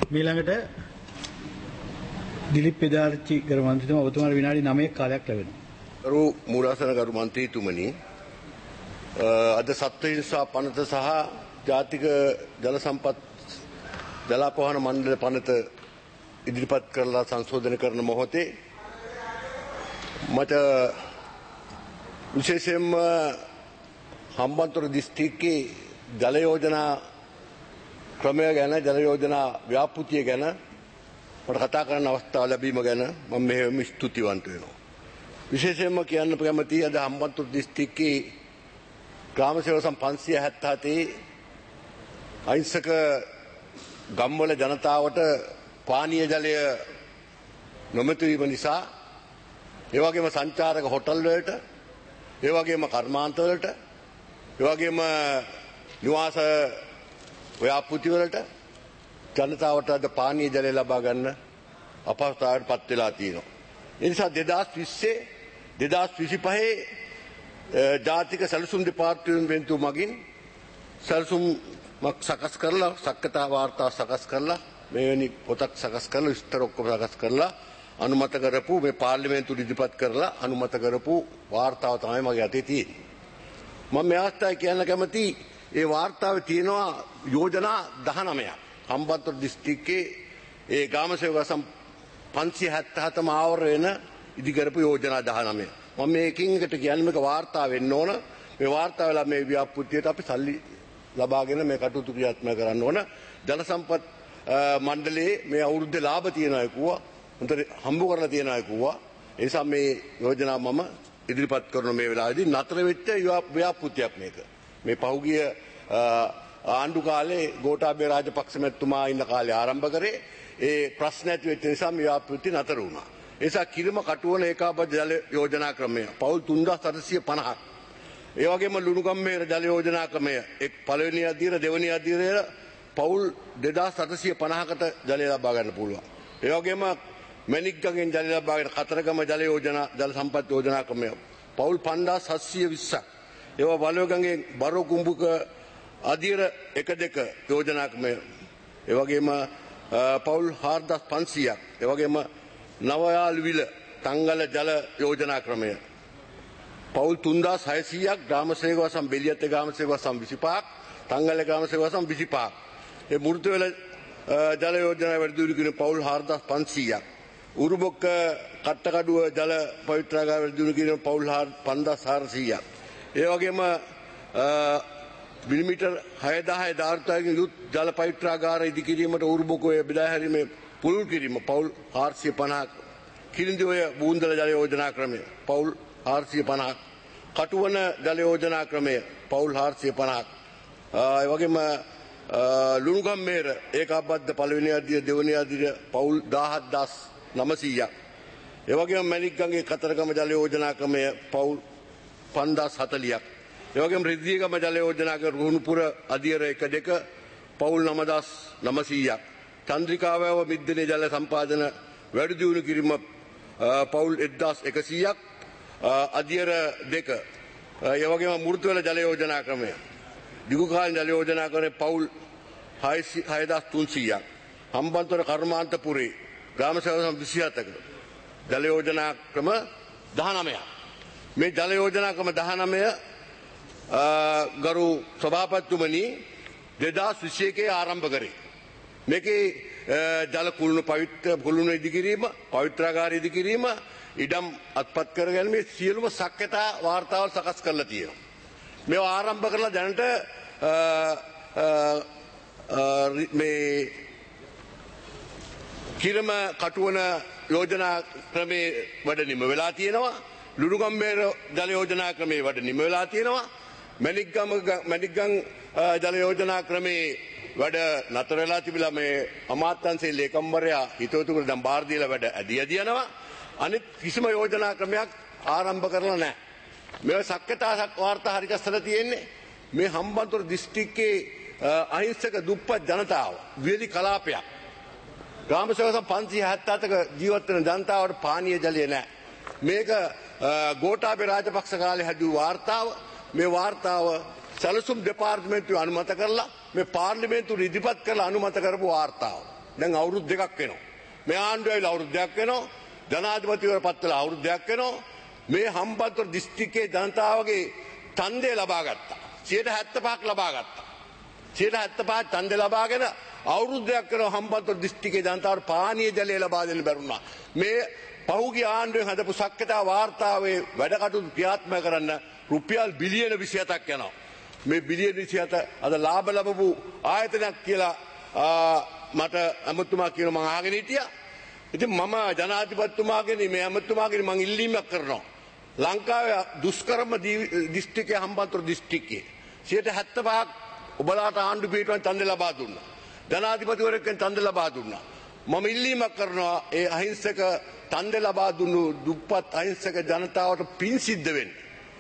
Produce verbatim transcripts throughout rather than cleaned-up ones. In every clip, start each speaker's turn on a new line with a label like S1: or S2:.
S1: මීළඟට දිලිප් පෙදාරච්චි ගරු මන්ත්‍රීතුමා ඔබතුමාට විනාඩි නවයක කාලයක් ලැබෙනවා.
S2: ගරු මූලාසන ගරු මන්ත්‍රීතුමනි අද සත්ත්ව හිංසා පනත සහ ජාතික ජල සම්පත් ජලාපවහන මණ්ඩල පනත ඉදිරිපත් කරලා සංශෝධනය කරන මොහොතේ මට විශේෂයෙන්ම හම්බන්තොට දිස්ත්‍රික්කයේ ජල යෝජනා ක්‍රමය ගැන ජල යෝජනා ව්‍යාපෘතිය ගැන මට කතා කරන්න අවස්ථාව ලැබීම ගැන මම මෙහෙම ස්තුතිවන්ත වෙනවා. විශේෂයෙන්ම කියන්න කැමතියි අද හම්බන්තොට දිස්ත්‍රික්කයේ ග්‍රාම සේවකයන් පන්සිය හැත්තෑ හතේ අහිංසක ගම්වල ජනතාවට පානීය ජලය නොමැති වීම නිසා ඒ වගේම සංචාරක හොටල් වලට ඒ වගේම කර්මාන්ත වලට ඒ වගේම නිවාස ව්‍යාපෘති වලට ජනතාවට අද පානීය ජලය ලබා ගන්න අපහසුතාවයට පත් වෙලා තියෙනවා. ඒ නිසා දෙදාස් විස්සේ දෙදාස් විසිපහේ ජාතික සැලසුම් දෙපාර්තමේන්තුව මගින් සැලසුම්ක් සකස් කරලා සක්කතා වාර්තා සකස් කරලා මෙවැනි පොතක් සකස් කරලා විස්තර ඔක්කොම සකස් කරලා අනුමත කරපු මේ පාර්ලිමේන්තුවට ඉදිරිපත් කරලා අනුමත කරපු වාර්තාව තමයි මගේ අතේ තියෙන්නේ. මම මේ අවස්ථාවේ කියන්න කැමති ඒ වාර්තාවේ තියෙනවා යෝජනා දහනවයක්. හම්බන්තොට දිස්ත්‍රික්කයේ ඒ ග්‍රාම සේවකයන් පන්සිය හැත්තෑ හතම ආවර වෙන ඉදිකරපු යෝජනා දහනවය. මම මේකින් එකට කියන්නේ මේක වාර්තා වෙන්න ඕන. මේ වාර්තාව වෙලා මේ ව්‍යාපෘතියට අපි සල්ලි ලබාගෙන මේ කටයුතු ක්‍රියාත්මක කරන්න ඕන. ජල සම්පත් මණ්ඩලයේ මේ අවුරුද්දේ ලාභ තියනවා කිව්වා. උන්ට හම්බ කරලා තියනවා කිව්වා. ඒ නිසා මේ යෝජනා මම ඉදිරිපත් කරන මේ වෙලාවේදී නතර වෙච්ච ව්‍යාපෘතියක් මේක. මේ පහුගිය ආණ්ඩු කාලේ ගෝඨාභය රාජපක්ෂ මැතිතුමා ඉන්න කාලේ ආරම්භ කරේ ඒ ප්‍රශ්න ඇති වෙච්ච නිසා මේ ව්‍යාපෘති නතර වුණා. ඒ නිසා කිරිම කටුවන ඒකාබද්ධ ජල යෝජනා ක්‍රමය පවුල් තුන්දාස් අටසිය පනහක්. ඒ වගේම ලුණුගම්මේර ජල යෝජනා ක්‍රමය එක් පළවෙනි අදියර දෙවෙනි අදියර පවුල් දෙදාස් අටසිය පනහකට ජලය ලබා ගන්න පුළුවන්. ඒ වගේම මැණික්ගඟෙන් ජලය ලබාගෙන කතරගම ජල යෝජනා ජල සම්පත් යෝජනා ක්‍රමය පවුල් පන්දාස් හත්සිය විස්සක්. ඒවා වලවගඟෙන් බරෝ කුඹුක අදියර එක දෙක යෝජනා ක්‍රමය. ඒ වගේම පවුල් හාරදාස් පන්සීයක්. ඒ වගේම නවයාල්විල තංගල ජල යෝජනා ක්‍රමය පවුල් තුන්දාස් හයසීයක්. ග්‍රාම සේවකයන් බෙලියත් ග්‍රාම සේවකයන් විසිපහක් තංගල ග්‍රාම සේවකයන් විසිපහක්. ඒ මෘතවල ජල යෝජනා වැඩි දියුණු කිරීම පවුල් හාරදාස් පන්සීයක්. උරුබොක්ක කට්ටකඩුව ජල පවිත්‍රාගාර වැඩි දියුණු කිරීම පවුල් පන්දාස් හාරසීයක්. ඒ වගේම මිලිමීටර් හයදාහය ධාරිතාවකින් යුත් ජල පවිත්‍රාගාර ඉදිකිරීමට උරුබොකෝය බෙදා හැරීමේ පුළුල් කිරීම පවුල් හාරසිය පනහක්. කිරිඳිඔය බූන්දල ජල යෝජනා ක්‍රමය පවුල් හාරසිය පනහක්. කටුවන ජල යෝජනා ක්‍රමය පවුල් හාරසිය පනහක්. ඒ වගේම ලුණුගම්මේර ඒකාබද්ධ පළවෙනි අදියර දෙවෙනි අදියර පවුල් දාහත්දාස් නවසීයක්. ඒ වගේම මැණික්ගඟේ කතරගම ජල යෝජනා ක්‍රමය පවුල් පන්දාස් හතලියක්. ඒ වගේම රිද්දියගම ජල යෝජනා කර රුණුපුර අදියර එක දෙක පවුල් නවදාස් නවසීයක්. චන්ද්‍රිකාවැව මිද්දනේ ජල සම්පාදන වැඩි දියුණු කිරීම පවුල් එක්දාස් එකසීයක් අදියර දෙක. ඒ වගේම මෘතවල ජල යෝජනා ක්‍රමය දිගුකාලීන ජල යෝජනා ක්‍රමය පවුල් හයදාස් තුන්සීයක්. හම්බන්තොට කර්මාන්තපුරේ ග්‍රාම සේවකයන් විසිහතක ජල යෝජනා ක්‍රම දහනවයක්. මේ ජල යෝජනා ක්‍රම දහනවය ගරු සභාපතිතුමනි දෙදාස් විසිඑකේ ආරම්භ කරේ. මේකේ ජල කුළුණු පවිත්‍ර කුළුණු ඉදිකිරීම පවිත්‍රාගාර ඉදිකිරීම ඉඩම් අත්පත් කර ගැනීම සියලුම සක්්‍යතා වාර්තාවල් සකස් කරලා තියෙනවා. මේවා ආරම්භ කරලා දැනට මේ කිරම කටුවන යෝජනා ක්‍රමේ වැඩ නිම වෙලා තියෙනවා. ලුණුගම්මේර ජල යෝජනා ක්‍රමේ වැඩ නිම වෙලා තියෙනවා. මැණික්ගම මැණික්ගම් ජල යෝජනා ක්‍රමේ වැඩ නතර වෙලා තිබිලා මේ අමාත්‍යාංශයේ ලේකම්වරයා හිතවතුන්ට දැන් බාර දීලා වැඩ ඇදී ඇදී යනවා. අනිත් කිසිම යෝජනා ක්‍රමයක් ආරම්භ කරලා නැහැ. මේ සක්්‍යතා වාර්තා හරිගස්සලා තියෙන්නේ මේ හම්බන්තොට දිස්ත්‍රික්කයේ අහිංසක දුප්පත් ජනතාව වියලි කලාපයක්. ග්‍රාම සේවකයන් පන්සිය හැත්තෑ හතක ජීවත් වෙන ජනතාවට පානීය ජලය නැහැ. මේක ගෝඨාභය රාජපක්ෂ කාලේ හැදුව වාර්තාව. මේ වාර්තාව සැලසුම් දෙපාර්තමේන්තුව අනුමත කරලා මේ පාර්ලිමේන්තුවට ඉදිරිපත් කරලා අනුමත කරපු වාර්තාව. දැන් අවුරුදු දෙකක් වෙනවා. මේ ආණ්ඩුව ඇවිල්ලා අවුරුදු දෙකක් වෙනවා. ජනාධිපතිවරු පත් වෙලා අවුරුදු දෙකක් වෙනවා. මේ හම්බන්තොට දිස්ත්‍රික්කයේ ජනතාවගේ ඡන්දය ලබා ගත්තා. සියයට හැත්තෑ පහක් ලබා ගත්තා. සියයට හැත්තෑ පහ ඡන්දය ලබාගෙන අවුරුදු දෙකක් කරන හම්බන්තොට දිස්ත්‍රික්කයේ ජනතාවට පානීය ජලය ලබා දෙන්න බැරුණා. මේ පහුගිය ආණ්ඩුවෙන් හදපු සක්කතා වාර්තාවේ වැඩ කටයුතු ක්‍රියාත්මක කරන්න රුපියල් බිලියන විසි හතක් යනවා. මේ බිලියන විසි හත අද ලාභ ලැබපු ආයතනයක් කියලා මට අමතුමා කියන මම අහගෙන හිටියා. ඉතින් මම ජනාධිපතිතුමාගෙන් මේ අමතුමාගෙන් මම ඉල්ලීමක් කරනවා. ලංකාවේ දුෂ්කරම දිස්ත්‍රික්කයේ හම්බන්තොට දිස්ත්‍රික්කයේ සියයට හැත්තෑ පහක් ඔබලාට ආණ්ඩු පිටුවෙන් ඡන්ද ලබා දුන්නා. ජනාධිපතිවරයෙක්ගෙන් ඡන්ද ලබා දුන්නා. මම ඉල්ලීමක් කරනවා ඒ අහිංසක ඡන්ද ලබා දුන්නු දුප්පත් අහිංසක ජනතාවට පින් සිද්ධ වෙන්න.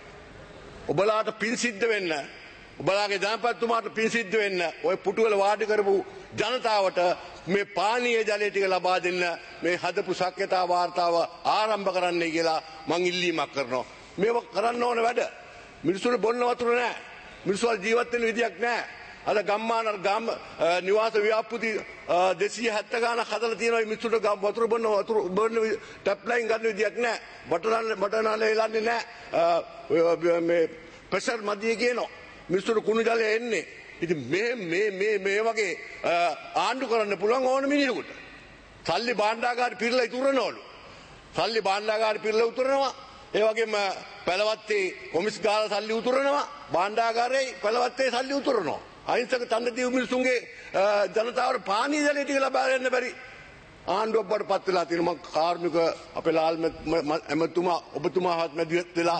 S2: ඔබලාට පින් සිද්ධ වෙන්න. ඔබලාගේ ජනපතිතුමාට පින් සිද්ධ වෙන්න. ඔය පුටුවල වාඩි කරපු ජනතාවට මේ පානීය ජලය ටික ලබා දෙන්න මේ හදපු සක්්‍යතා වාර්තාව ආරම්භ කරන්නයි කියලා මං ඉල්ලීමක් කරනවා. මේක කරන්න ඕන වැඩ. මිනිස්සුන්ට බොන්න වතුර නැහැ. මිනිස්සු ජීවත් වෙන්න විදියක් නැහැ. අද ගම්මාන ගම් නිවාස ව්‍යාපෘති දෙසිය හැත්තෑ ගානක් හදලා තියෙනවා. මිනිස්සුන්ට වතුර බොන්න වතුර බොන්න ටැප් ලයින් ගන්න විදියක් නැහැ. බටනල් බටනල් එලන්නේ නැහැ. මේ ප්‍රෙෂර් මැදියේ කියනවා. මිනිස්සුන්ට කුණු ජලය එන්නේ. ඉතින් මේ මේ මේ මේ වගේ ආණ්ඩු කරන්න පුළුවන් ඕන මිනිහෙකුට. සල්ලි භාණ්ඩාගාරේ පිරලා ඉතුරුනවලු. සල්ලි භාණ්ඩාගාරේ පිරලා උතුරනවා. ඒ වගේම පළවත්තේ කොමිස් ගාලා සල්ලි උතුරනවා. භාණ්ඩාගාරේ පළවත්තේ සල්ලි උතුරනවා. අහිංසක ඡන්ද දීපු මිනිසුන්ගේ ජනතාවට පානීය ජලය ටික ලබා දෙන්න බැරි ආණ්ඩුවක් බවට පත් වෙලා තියෙනවා. මම කාර්මික අපේ ලාල් එමතුමා ඔබතුමාවත් මැදිහත් වෙලා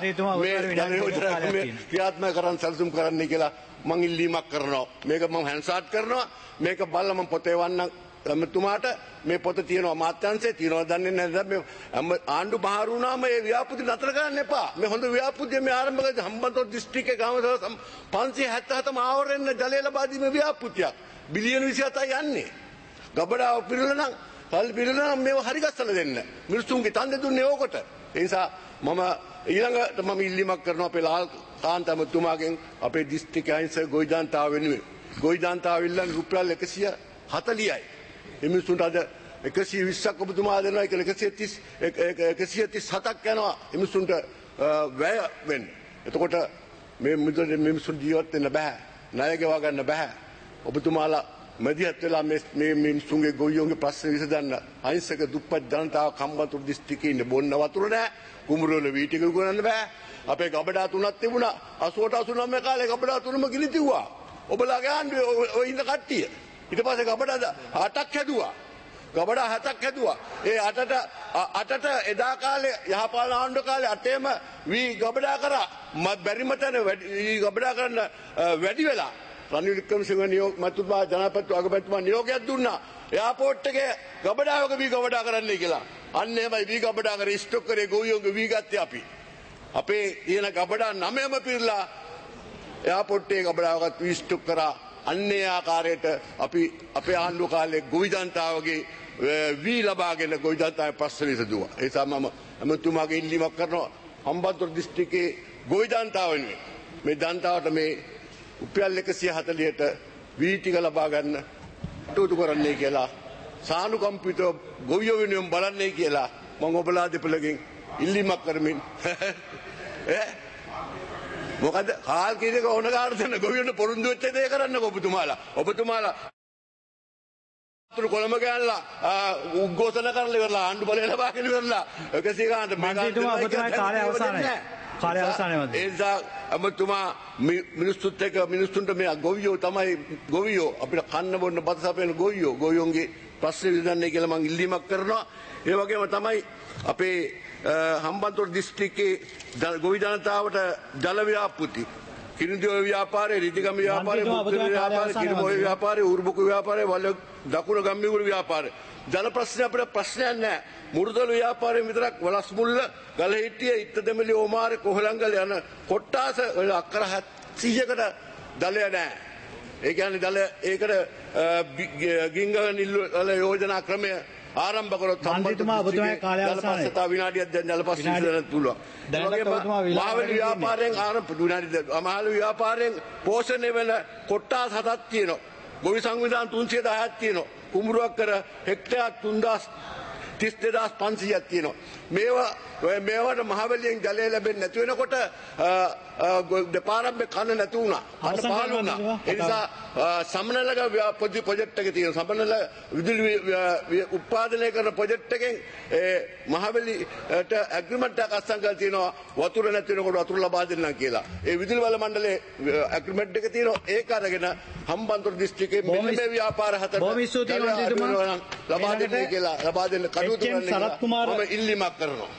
S2: මේ ක්‍රියාත්මක කරන්න සැලසුම් කරන්න කියලා මං ඉල්ලීමක් කරනවා. මේක මම හැන්සාට් කරනවා. මේක බලලා මම පොතේ වන්නම් එමතුමාට මේ පොත තියෙනවා අමාත්‍යාංශයේ තියෙනවා දන්නේ නැහැ. මේ ආණ්ඩු බහාරු වුණාම මේ ව්‍යාපෘති නතර කරන්න එපා. මේ හොඳ ව්‍යාපෘතිය මේ ආරම්භ කරලා හම්බන්තොට දිස්ත්‍රික්කයේ ගාම පන්සිය හැත්තෑ හතම ආවරෙන්න ජලය ලබා දීමේ ව්‍යාපෘතියක් බිලියන විසි හතයි යන්නේ. ගබඩාව පිරලා නම් කල් පිරලා නම් මේව හරි ගස්සලා දෙන්න. මිනිස්සුන්ගේ ඡන්ද දුන්නේ ඕකට. ඒ නිසා මම ඊළඟට මම ඉල්ලීමක් කරනවා අපේ ලාල් කාන්ත එමතුමාගෙන් අපේ දිස්ත්‍රික්කයේ අහිංසක ගොවි ජනතාව වෙනුවෙන්. ගොවි ජනතාව ඉල්ලන්නේ රුපියල් එකසිය හතලිහයි. එමිසුන්ට අද එකසිය විස්සක් ඔබතුමා දෙනවා. ඒක එකසිය තිස් හතක් යනවා එමිසුන්ට වැය වෙන්න. එතකොට මේ මිනිසුන් ජීවත් වෙන්න බෑ. ණය ගෙවා ගන්න බෑ. ඔබතුමාලා මැදිහත් වෙලා මේ මිනිසුන්ගේ ගොවියෝගේ ප්‍රශ්න විසඳන්න. අහිංසක දුප්පත් ජනතාව හම්බන්තොට දිස්ත්‍රික්කයේ ඉන්න බොන්න වතුර නැහැ. කුඹුරවල වී ටික ගොනන්න බෑ. අපේ ගබඩා තුනක් තිබුණා. අසූවට අසූනවය කාලේ ගබඩා තුනම ගිනි තිව්වා. ඔබලාගේ ආණ්ඩුවේ ඔය ඉන්න කට්ටිය. ඊට පස්සේ ගබඩා අටක් හැදුවා. ගබඩා හතක් හැදුවා. ඒ අටට අටට එදා කාලේ යහපාලන ආණ්ඩුව කාලේ අටේම වී ගබඩා කරා. මත් බැරිම තැන වී ගබඩා කරන්න වැඩි වෙලා. රනිල් වික්‍රමසිංහ නියෝග මතුමා ජනාධිපති අගමැතිතුමා නියෝගයක් දුන්නා. එයාපෝට් එකේ ගබඩාවක වී ගබඩා කරන්නයි කියලා. අන්න එහෙමයි වී ගබඩා කරේ ස්ටොක් කරේ ගොවියෝගේ වී ගත්තේ අපි. අපේ තියෙන ගබඩා නවයම පිරලා එයාපෝට් එකේ ගබඩාවකත් වී ස්ටොක් කරා. අන්නේ ආකාරයට අපි අපේ ආණ්ඩුව කාලේ ගොවි ජනතාවගේ වී ලබාගෙන ගොවි ජනතාවේ ප්‍රශ්න විසඳුවා. ඒ නිසා මම එමතුමාගේ ඉල්ලීමක් කරනවා හම්බන්තොට දිස්ත්‍රික්කයේ ගොවි ජනතාව වෙනුවෙන් මේ ජනතාවට මේ රුපියල් එකසිය හතලිහට වී ටික ලබා ගන්න කටයුතු කරන්නයි කියලා සානුකම්පිතව ගොවියෝ වෙනුවෙන් බලන්නයි කියලා මම ඔබලා දෙපළගෙන් ඉල්ලීමක් කරමින් ඈ මොකද කාල් කීයක ඕන කාර්යන ගොවියන්ට පොරොන්දු වෙච්ච දේ කරන්නකො ඔබතුමාලා. ඔබතුමාලා අතුරු කොළඹ ගෑනලා උද්ඝෝෂණ කරලා ඉවරලා ආණ්ඩු බලය ලබාගෙන ඉවරලා එකසිය ගානට
S1: මන්ත්‍රීතුමා ඔබතුමාගේ කාලය අවසానයි. කාලය අවසానයි මන්ත්‍රී.
S2: ඒ නිසා ඔබතුමා මිනිස්සුත් එක්ක මිනිස්සුන්ට මේ ගොවියෝ තමයි ගොවියෝ අපිට කන්න බොන්න බත සපයන ගොවියෝ ගොවියෝන්ගේ ප්‍රශ්න විසඳන්නේ කියලා මම ඉල්ලීමක් කරනවා. ඒ වගේම තමයි අපේ හම්බන්තොට දිස්ත්‍රික්කයේ ගොවි ජනතාවට ජල ව්‍යාපෘති කිරිඳිඔය ව්‍යාපාරේ රිදිගම ව්‍යාපාරේ මුද්‍රණ ව්‍යාපාරේ කිරිබොය ව්‍යාපාරේ උරුබුකු ව්‍යාපාරේ වල දකුණු ගම්මිගුරු ව්‍යාපාරේ ජල ප්‍රශ්න අපිට ප්‍රශ්නයක් නැහැ. මුරුදළු ව්‍යාපාරේ විතරක් වලස් මුල්ල ගලහිටිය ඉත්තදෙමලි ඕමාරේ කොහලංගල යන කොට්ටාස වල අක්කර සීයකට ජලය නැහැ. ඒ කියන්නේ ජල ඒකට ගිංගන නිල්ල යෝජනා ක්‍රමය ආරම්භ කරොත්
S1: මන්ත්‍රීතුමා ඔබතුමාගේ කාලය අවසానයි.
S2: පස්සට විනාඩියක් දැන් ජල පස්ස විසඳන්න පුළුවන්.
S1: දැනට ඔබතුමා
S2: මාවැලි ව්‍යාපාරයෙන් ආරම්භ විනාඩි මාවැලි ව්‍යාපාරයෙන් පෝෂණය වෙන කොට්ටාස් හතක් තියෙනවා. ගොවි සංවිධාන තුන්සිය දහයක් තියෙනවා. කුඹුරක් කර හෙක්ටරයක් තුන්දාස් තිස් දෙදාස් පන්සීයක් තියෙනවා. මේවා මේවට මහවැලියෙන් ජලය ලැබෙන්නේ නැති වෙනකොට දෙපාරක් කන්න නැති වුණා. අන්න පහළ වුණා. ඒ නිසා සමනලක ප්‍රොජෙක්ට් එක තියෙනවා. සමනල විදුලි උත්පාදනය කරන ප්‍රොජෙක්ට් එකෙන් ඒ මහවැලියට ඇග්‍රීමන්ට් එකක් අත්සන් කරලා තියෙනවා වතුර නැති වෙනකොට වතුර ලබා දෙන්නම් කියලා. ඒ විදුලි බල මණ්ඩලයේ ඇග්‍රීමන්ට් එක තියෙනවා. ඒක අරගෙන හම්බන්තොට දිස්ත්‍රික්කයේ මෙන්න මේ ව්‍යාපාර හතර ලබා දෙන්න කියලා ලබා දෙන්න කටයුතු කරන්න කියලා මම ඉල්ලීමක් කරනවා.